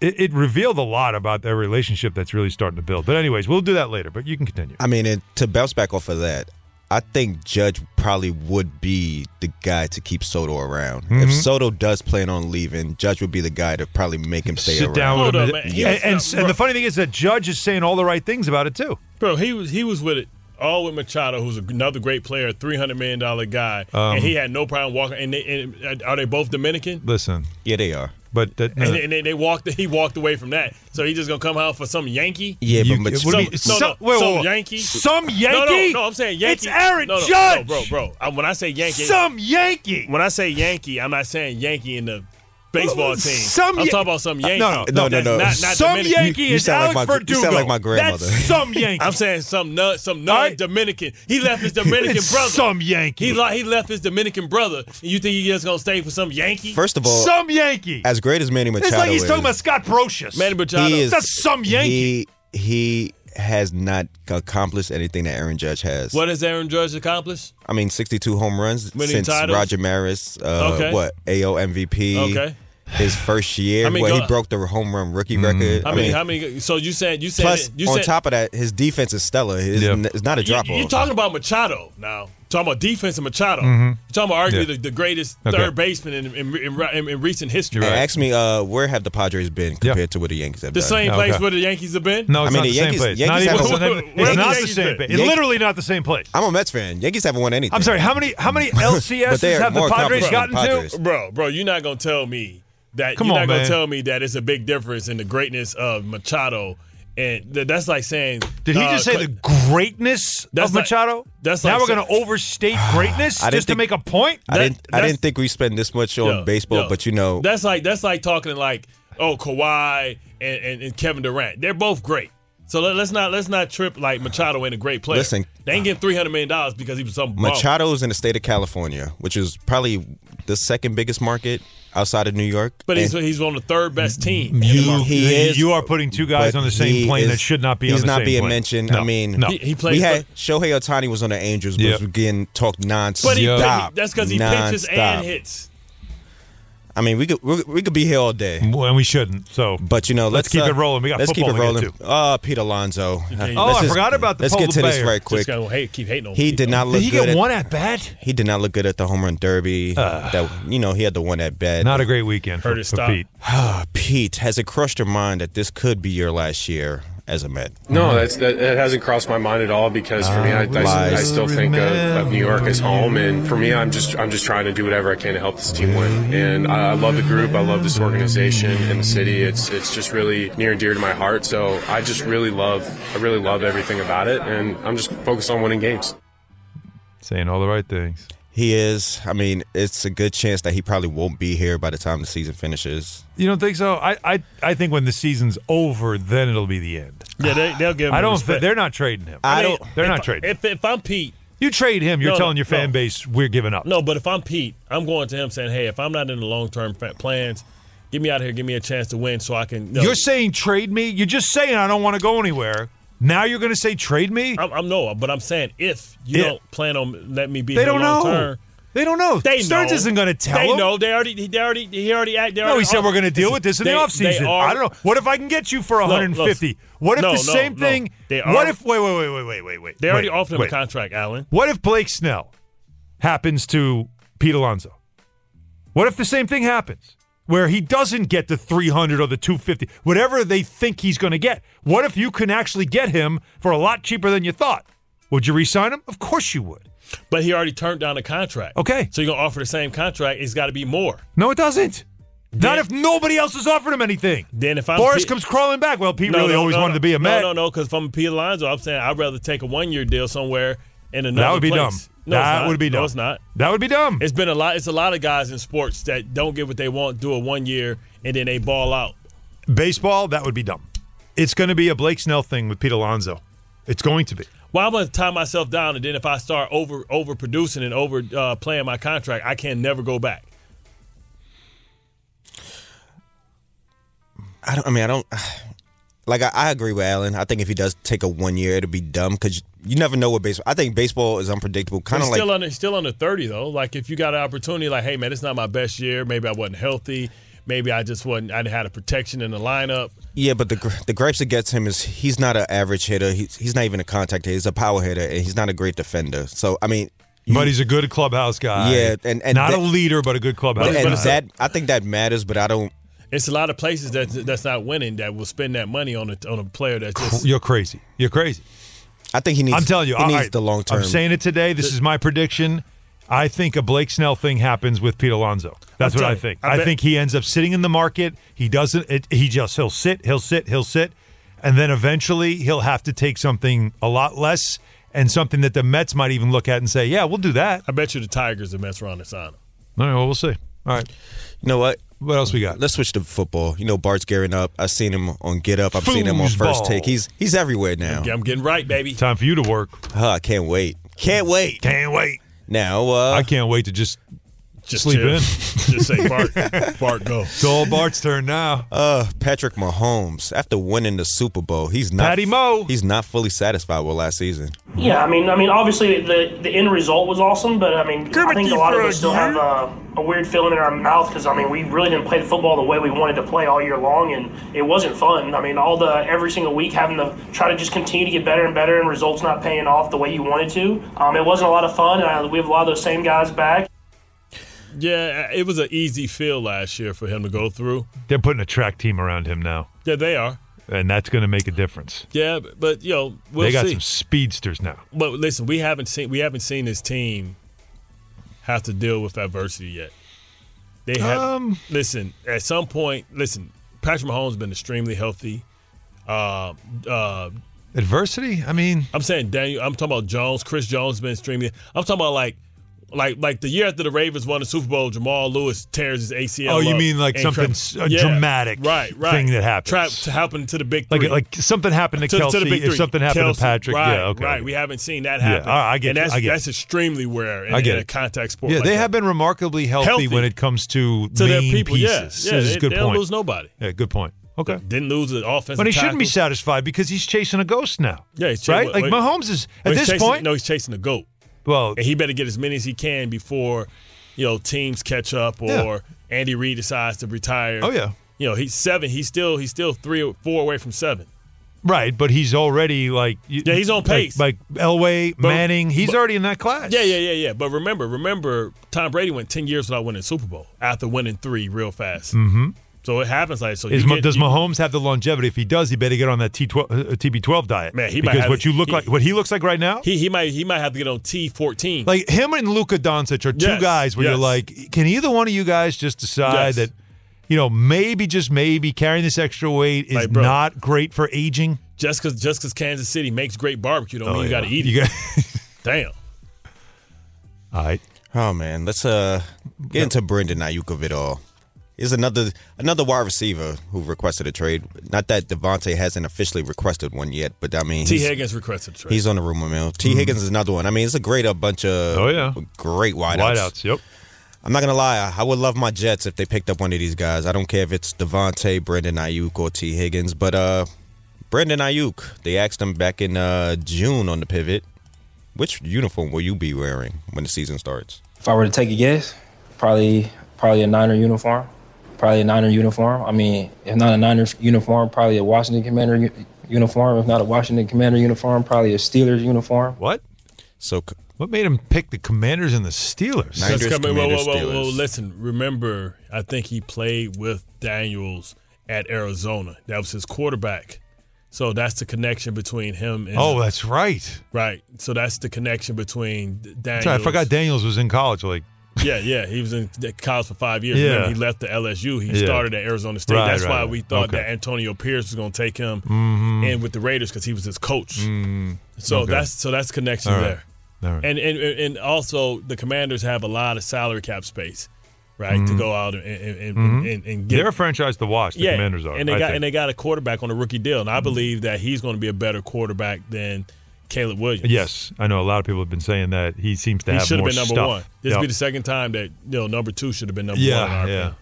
it, it revealed a lot about their relationship that's really starting to build. But anyways, we'll do that later. But you can continue. I mean, and to bounce back off of that, I think Judge probably would be the guy to keep Soto around. Mm-hmm. If Soto does plan on leaving, Judge would be the guy to probably make him stay Sit around. down with Hold him. up, man. Yeah, and, and, and the funny thing is that Judge is saying all the right things about it too. Bro, he was he was with it all with Machado, who's another great player, three hundred million dollars guy, Um, and he had no problem walking. And, they, and are they both Dominican? Listen, Yeah, they are. but that, And, and they, they walked. He walked away from that. So he just gonna come out for some Yankee? Yeah, You- but it Mach- would Some, be- no, some- no, wait, some wait, wait. Yankee. Some No, Yankee? no, no. I'm saying Yankee. It's Aaron no, no, Judge. No, bro, bro. I, when I say Yankee, some Yankee. when I say Yankee, I'm not saying Yankee in the baseball team. Some I'm Ya- talking about some Yankee. No, no, no, no, no. Not, not some Dominican. Yankee You is sound like Alex my- Verdugo. you sound like my grandmother. That's some Yankee. I'm saying some non, some All right. non-Dominican. He left his Dominican It's brother. some Yankee. He li- he left his Dominican brother. And you think he just gonna stay for some Yankee? First of all, some Yankee. as great as Manny Machado It's like he's is, talking about Scott Brocious. Manny Machado. he is, That's some Yankee. He, he has not accomplished anything that Aaron Judge has. What has Aaron Judge accomplished? I mean, sixty-two home runs Winning since titles? Roger Maris. Uh, Okay. What A O M V P? Okay. His first year, I mean, where go- he broke the home run rookie Mm-hmm. record. How I many? mean, How many? So you said you said plus you on said, top of that, his defense is stellar. It's, Yeah. n- it's not a drop you, off. you're talking about Machado now. Talking about defense and Machado. Mhm. You're talking about arguably Yeah. the, the greatest Okay. third baseman in in, in, in, in recent history. And ask me, uh, where have the Padres been compared to where the Yankees have The done? same Okay. place where the Yankees have been. No, it's I mean, not the the Yankees- same place. Yankees not even have the a- same, Where it's the not the Yankees same been? place. It's Yankee- literally not the same place. I'm a Mets fan. Yankees haven't won anything. I'm sorry. How many how many L C But Ss they are have the more Padres accomplished gotten than the to? Padres. Bro, bro, you're not gonna tell me that. Come you're on, not gonna man. tell me that it's a big difference in the greatness of Machado, and th- that's like saying. Did he uh, just say Cl- the greatness That's of like- Machado? that's now like we're going to say- overstate greatness I didn't just to think- make a point. I That- didn't. I that's- didn't think we spend this much on Yo, baseball, yo, but you know, that's like that's like talking like oh Kawhi and, and, and Kevin Durant. They're both great. So let, let's not let's not trip like Machado ain't a great player. Listen. They ain't getting three hundred million dollars because he was some bum. Machado's in the state of California, which is probably the second biggest market outside of New York. But he's And he's on the third best team. in the You, market. he is, you are putting two guys but on the same he plane is- that should not be on He's the not same being plane. mentioned. No, I mean, no. He, he plays. we had for- Shohei Ohtani was on the Angels, but Yep. was getting talked nonstop. but he, Yeah. he that's because he pitches Nonstop. and hits. I mean, we could we, we could be here all day. Well, and we shouldn't. So, But you know, Let's let's, keep uh, it rolling. We got let's keep it football to rolling. get Uh, Pete Alonso. Uh, Oh, let's I just- forgot about the Let's get to Polo this Bear. right quick. Just gonna hate, keep hating on. He Pete, did though. not look did he good. get at, one at bat? He did not look good at the home run derby. that you know, he had the one at bat. Not a great weekend for, Heard it for stop. Pete. Pete, has it crossed your mind that this could be your last year as a Met? No, that's, that, that hasn't crossed my mind at all because for me, I, I, I still think of, of New York as home, and for me, I'm just I'm just trying to do whatever I can to help this team win. And I, I love the group, I love this organization and the city. It's it's just really near and dear to my heart. So I just really love I really love everything about it, and I'm just focused on winning games. Saying all the right things. He is. I mean, it's a good chance that he probably won't be here by the time the season finishes. You don't think so? I, I, I think when the season's over, then it'll be the end. Yeah, they, they'll give him. I don't. respect. Th- they're not trading him. I I mean, don't. They're if not I- trading. If, if I'm Pete, You trade him, you're No, telling your fan no. base we're giving up. no, but if I'm Pete, I'm going to him saying, "Hey, if I'm not in the long term plans, get me out of here, give me a chance to win, so I can." No, You're saying trade me? You're just saying I don't want to go anywhere. Now you're going to say trade me? I'm, I'm no, but I'm saying if you Yeah. don't plan on letting me be They here don't long know. term, They don't know. they Stearns know. isn't going to tell They them. know. They already. They already. He already. act- they No, already he said we're going to deal with this in they, the offseason. they are- I don't know. What if I can get you for No, one hundred fifty? no, What if no, the no, same no. thing? They What are- if? Wait, wait, wait, wait, wait, wait, wait. They already wait, offered him wait. a contract, Alan. What if Blake Snell happens to Pete Alonso? What if the same thing happens where he doesn't get the three hundred or the two fifty, whatever they think he's going to get? What if you can actually get him for a lot cheaper than you thought? Would you re-sign him? Of course you would. But he already turned down the contract. Okay. So you're gonna offer the same contract? It's got to be more. No, it doesn't. Not Then- if nobody else has offered him anything. Then if I'm Boris Pete- comes crawling back. Well, Pete No, really no, always no, wanted no. to be a no, Met. No, no, because if I'm Pete Alonso, I'm saying I'd rather take a one-year deal somewhere in another That would be place. dumb. No, it's that not. would be dumb. No, it's not. That would be dumb. It's been a lot. It's a lot of guys in sports that don't get what they want, do a one year, and then they ball out. Baseball, that would be dumb. It's going to be a Blake Snell thing with Pete Alonso. It's going to be. Well, I'm going to tie myself down, and then if I start over overproducing and over uh, playing my contract, I can never go back. I don't. I mean, I don't. Like I, I agree with Alan. I think if he does take a one year, it'll be dumb because you, you never know what baseball. I think baseball is unpredictable. Kind of He's like still under still under thirty though. Like if you got an opportunity, like hey man, it's not my best year. Maybe I wasn't healthy. maybe I just wasn't. I had a protection in the lineup. Yeah, but the the gripes against him is he's not an average hitter. He's he's not even a contact hitter. He's a power hitter, and he's not a great defender. So I mean, you, but he's a good clubhouse guy. Yeah, and, and not that, a leader, but a good clubhouse and guy. And that I think that matters, but I don't. It's a lot of places that that's not winning that will spend that money on a on a player that's just. You're crazy. You're crazy. I think he needs. I'm telling you, he needs right, the long term. I'm saying it today. This is my prediction. I think a Blake Snell thing happens with Pete Alonso. That's what I think. I, I think he ends up sitting in the market. He doesn't. It, he just he'll sit, he'll sit, he'll sit, and then eventually he'll have to take something a lot less and something that the Mets might even look at and say, "Yeah, we'll do that." I bet you the Tigers, the Mets, are on to sign him. All right, well, we'll see. All right. You know what? What else we got? Let's switch to football. You know, Bart's gearing up. I've seen him on Get Up. I've seen him on First Take. He's he's everywhere now. I'm getting right, baby. Time for you to work. Oh, I can't wait. Can't wait. Can't wait. Now, uh, I can't wait to just, just sleep chill. in. Just say, Bart, Bart, go. It's all Bart's turn now. Uh, Patrick Mahomes, after winning the Super Bowl, he's not Patty Mo. He's not fully satisfied with last season. Yeah, I mean, I mean, obviously the the end result was awesome, but I mean, I think a lot of us still have a, a weird feeling in our mouth because I mean, we really didn't play the football the way we wanted to play all year long, and it wasn't fun. I mean, all the every single week having to try to just continue to get better and better, and results not paying off the way you wanted to. Um, it wasn't a lot of fun, and I, we have a lot of those same guys back. Yeah, it was an easy field last year for him to go through. They're putting a track team around him now. Yeah, they are. And that's going to make a difference. Yeah, but, but you know, we'll they got see. some speedsters now. But listen, we haven't seen we haven't seen this team have to deal with adversity yet. They have. Um, listen, at some point, listen. Patrick Mahomes has been extremely healthy. Uh, uh, adversity? I mean, I'm saying Daniel. I'm talking about Jones. Chris Jones has been extremely. I'm talking about like. Like like the year after the Ravens won the Super Bowl, Jamal Lewis tears his A C L. Oh, you up mean like something tra- a yeah, dramatic right, right. thing that happens? Tra- to happen to the big three. Like like something happened to, to, Kelsey. to the big if three. something happened Kelsey, to Patrick, right, yeah, okay. right. We haven't seen that happen. Yeah, I get and that's, it. I get that's extremely rare in, I get in a it. contact sport. Yeah, like they that. have been remarkably healthy, Healthy. when it comes to, to main their people. pieces. Yeah, yeah. This is They, a good they point. don't lose nobody. Yeah, good point. Okay. Didn't lose the offensive. But he shouldn't be tackle. satisfied because he's chasing a ghost now. Yeah, he's right. wait, Like wait. Mahomes is at No, he's this chasing, point. No, he's chasing the goat. Well, and he better get as many as he can before, you know, teams catch up or Yeah. Andy Reid decides to retire. Oh, yeah. You know, he's seven. He's still he's still three or four away from seven. Right, but he's already like Yeah, he's on pace. Like, like Elway, But- Manning, he's but- already in that class. Yeah, yeah, yeah, yeah. But remember, remember, Tom Brady went ten years without winning a Super Bowl after winning three real fast. Mm-hmm. So it happens like so. Is, you Ma- get- does you- Mahomes have the longevity? If he does, he better get on that T twelve, uh, T B twelve diet. Man, he might because have- what you look he- like, what he looks like right now, He he might he might have to get on T fourteen. like him and Luka Doncic are two Yes, guys where yes. you're like, can either one of you guys just decide Yes. that, you know, maybe just maybe carrying this extra weight is Like, bro, not great for aging? just because just because Kansas City makes great barbecue don't Oh, mean you yeah. got to eat it. You got- Damn. All right. Oh man, let's uh get into Brandon Ayuk of it all. He's another another wide receiver who requested a trade. Not that Devontae hasn't officially requested one yet, but I mean, T he's- Higgins requested a trade. He's on the rumor mill. T. Higgins is another one. I mean, it's a great a bunch of Oh, yeah. great wideouts. Wideouts, yep. I'm not gonna lie. I, I would love my Jets if they picked up one of these guys. I don't care if it's Devontae, Brandon Ayuk, or T. Higgins, but uh, Brandon Ayuk. They asked him back in uh, June on the pivot, which uniform will you be wearing when the season starts? If I were to take a guess, probably probably a Niner uniform. Probably a Niner uniform. I mean, if not a Niner uniform, probably a Washington Commander u- uniform. If not a Washington Commander uniform, probably a Steelers uniform. What? So, what made him pick the Commanders and the Steelers? Because coming- well, well, well, well, listen, remember, I think he played with Daniels at Arizona. That was his quarterback. So that's the connection between him and. Oh, that's right. Right. So that's the connection between Daniels. Sorry, I forgot Daniels was in college. Like, Yeah, yeah. He was in college for five years. Yeah. And then he left to L S U. He Yeah. started at Arizona State. Right, That's right, why right. we thought Okay. that Antonio Pierce was going to take him Mhm. in with the Raiders because he was his coach. Mm, So okay. that's so that's connection All right. there. All right. And, and and also the Commanders have a lot of salary cap space, right, to Mhm. go out and and, and, Mhm. and, and get. They're a franchise to watch. The yeah, Commanders are. and they I got think. and they got a quarterback on a rookie deal, and I believe that he's going to be a better quarterback than Caleb Williams. Yes, I know a lot of people have been saying that he seems to He have should have more been number stuff. one. This Yep. will be the second time that you know number two should have been number Yeah, one. In our yeah. opinion.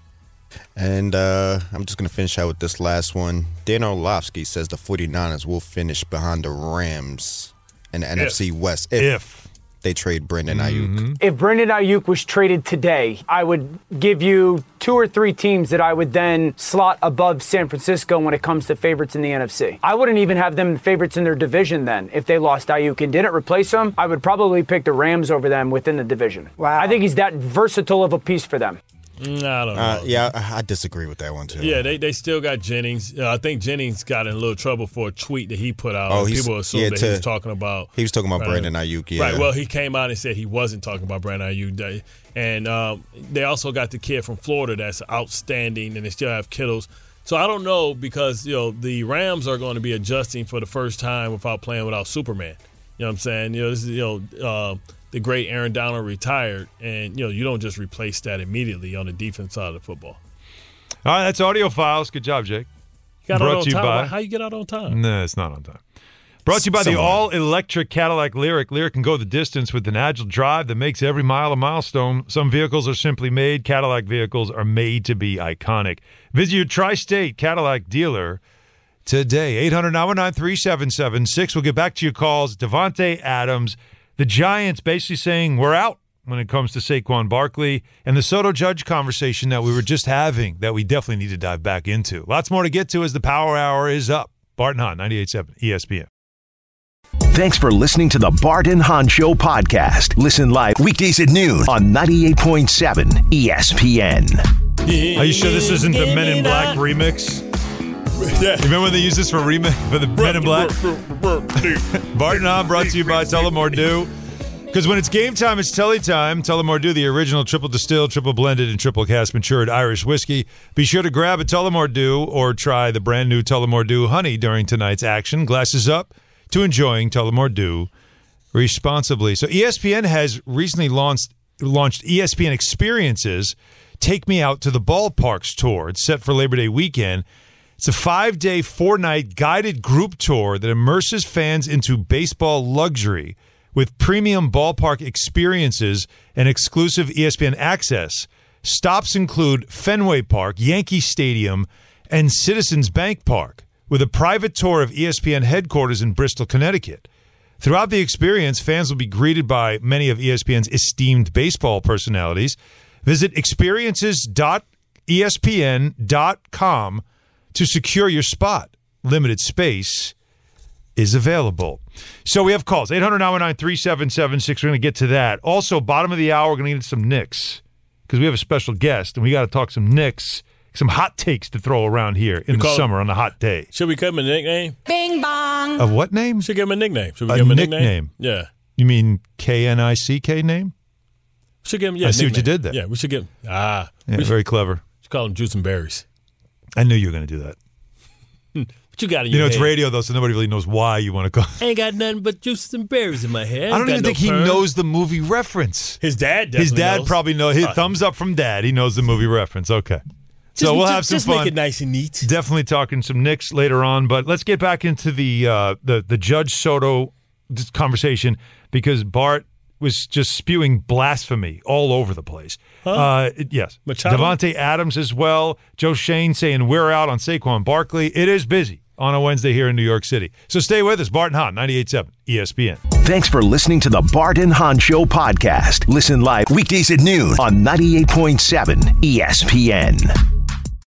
And uh, I'm just going to finish out with this last one. Dan Orlovsky says the 49ers will finish behind the Rams in the N F C West. If. they trade Brandon Ayuk. Mm-hmm. If Brandon Ayuk was traded today, I would give you two or three teams that I would then slot above San Francisco when it comes to favorites in the N F C. I wouldn't even have them favorites in their division then. If they lost Ayuk and didn't replace him, I would probably pick the Rams over them within the division. Wow. I think he's that versatile of a piece for them. Mm, I don't know. Uh, yeah, I, I disagree with that one, too. Yeah, they, they still got Jennings. Uh, I think Jennings got in a little trouble for a tweet that he put out. Oh, he's- People assume yeah, that to- he was talking about. He was talking about right, Brandon Ayuk, yeah. Right, well, he came out and said he wasn't talking about Brandon Ayuk. And um, they also got the kid from Florida that's outstanding, and they still have Kittles. So I don't know because, you know, the Rams are going to be adjusting for the first time without playing without Superman. You know what I'm saying? You know, this is, you know, uh, the great Aaron Donald retired, and, you know, you don't just replace that immediately on the defense side of the football. All right, that's Audio Files. Good job, Jake. You got Brought out on to you time. by- How you get out on time? No, it's not on time. Brought to you by the Somewhere. all-electric Cadillac Lyriq. Lyriq can go the distance with an agile drive that makes every mile a milestone. Some vehicles are simply made. Cadillac vehicles are made to be iconic. Visit your tri-state Cadillac dealer today. eight hundred nine one nine three seven seven six. We'll get back to your calls. Devontae Adams, the Giants basically saying we're out when it comes to Saquon Barkley, and the Soto Judge conversation that we were just having that we definitely need to dive back into. Lots more to get to as the Power Hour is up. Bart and Hahn, ninety-eight point seven E S P N. Thanks for listening to the Bart and Hahn Show podcast. Listen live weekdays at noon on ninety-eight point seven E S P N. Are you sure this isn't the Men in Black remix? Yeah. You remember when they used this for remix for the Men in Black? Bart and Hahn brought to you by Tullamore Dew. Because when it's game time, it's Telly time. Tullamore Dew, the original triple distilled, triple blended, and triple cast matured Irish whiskey. Be sure to grab a Tullamore Dew or try the brand new Tullamore Dew Honey during tonight's action. Glasses up to enjoying Tullamore Dew responsibly. So E S P N has recently launched launched E S P N Experiences Take Me Out to the Ballparks tour. It's set for Labor Day weekend. It's a five-day, four-night guided group tour that immerses fans into baseball luxury with premium ballpark experiences and exclusive E S P N access. Stops include Fenway Park, Yankee Stadium, and Citizens Bank Park, with a private tour of E S P N headquarters in Bristol, Connecticut. Throughout the experience, fans will be greeted by many of E S P N's esteemed baseball personalities. Visit experiences dot E S P N dot com to secure your spot. Limited space is available. So we have calls, eight hundred nine one nine three seven seven six. We're going to get to that. Also, bottom of the hour, we're going to get some Knicks because we have a special guest, and we got to talk some Knicks, some hot takes to throw around here in We the call- summer on a hot day. Should we give him a nickname? Bing bong. Of what name? Should give him a nickname. Should we A give him a nickname. nickname? Yeah. You mean K N I C K name? Should give him, yeah, I see what you nickname. did there. Yeah, we should give Ah. Yeah, we should, very clever. should call him Juice and Berries. I knew you were going to do that. What you got in You your know, it's head? radio, though, so nobody really knows why you want to call. I ain't got nothing but juices and berries in my head. I don't got even no think he perm. knows the movie reference. His dad His definitely dad knows. probably knows. His Uh, thumbs up from dad. He knows the movie reference. Okay. So Just- we'll just- have some just fun. make it nice and neat. Definitely talking some Knicks later on, but let's get back into the uh, the the Judge Soto conversation because Bart was just spewing blasphemy all over the place. Huh? Uh, yes, Machado? Devontae Adams as well. Joe Shane saying we're out on Saquon Barkley. It is busy on a Wednesday here in New York City. So stay with us, Bart and Hahn, ninety-eight point seven E S P N. Thanks for listening to the Bart and Hahn Show podcast. Listen live weekdays at noon on ninety-eight point seven E S P N.